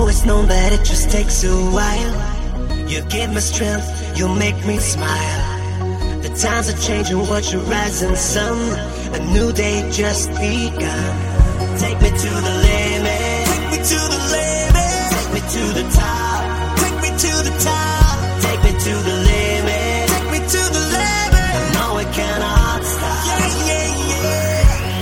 always known that it just takes a while. You give me strength, you make me smile. The times are changing, watch your rising sun. A new day just begun. Take me to the limit. Take me to the limit. Take me to the top. Take me to the top. Take me to the limit. Take me to the limit. I know it cannot stop. Yeah, yeah, yeah.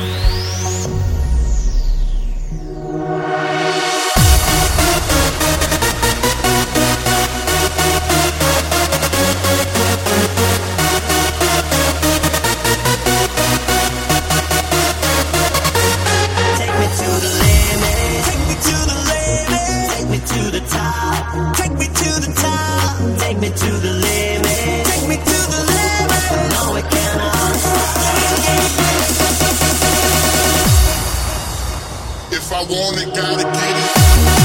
To the top, take me to the top, take me to the limit, take me to the limit. No, it cannot stop. If I want it, gotta get it.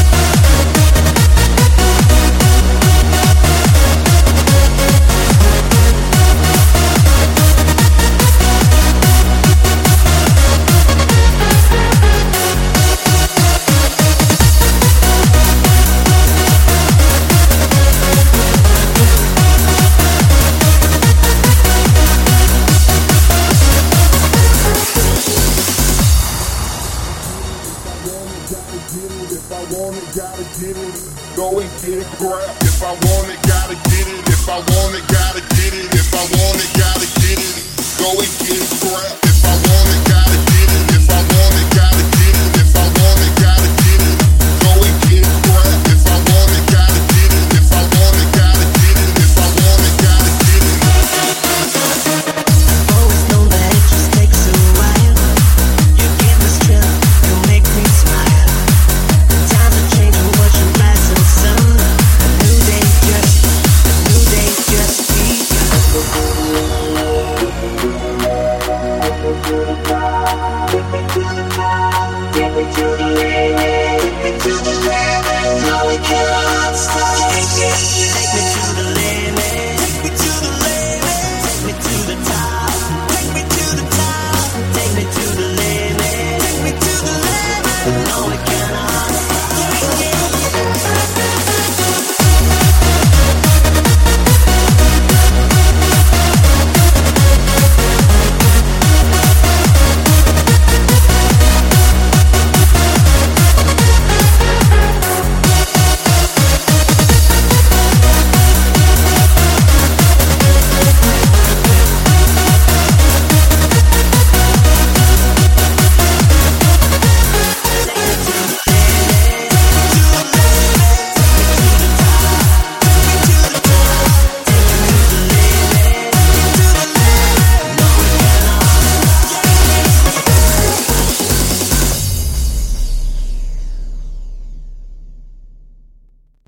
If I want it, gotta get it. Go and get it, grab. If I want it, gotta get it. If I want it, gotta get it. If I want it, gotta get it. Go and get it, grab. If I want it,